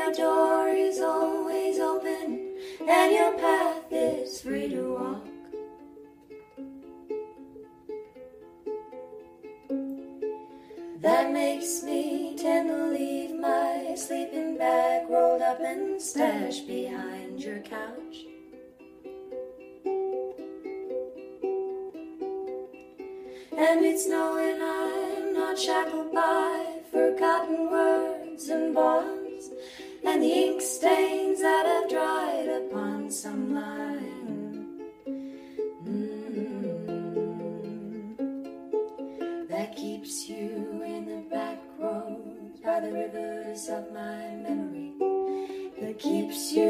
your door is always open and your path is free to walk. That makes me tend to leave my sleeping bag rolled up and stashed behind your couch. And it's knowing I'm not shackled by forgotten words and bonds, and the ink stains that have dried upon some line. That keeps you in the back roads by the rivers of my memory. That keeps you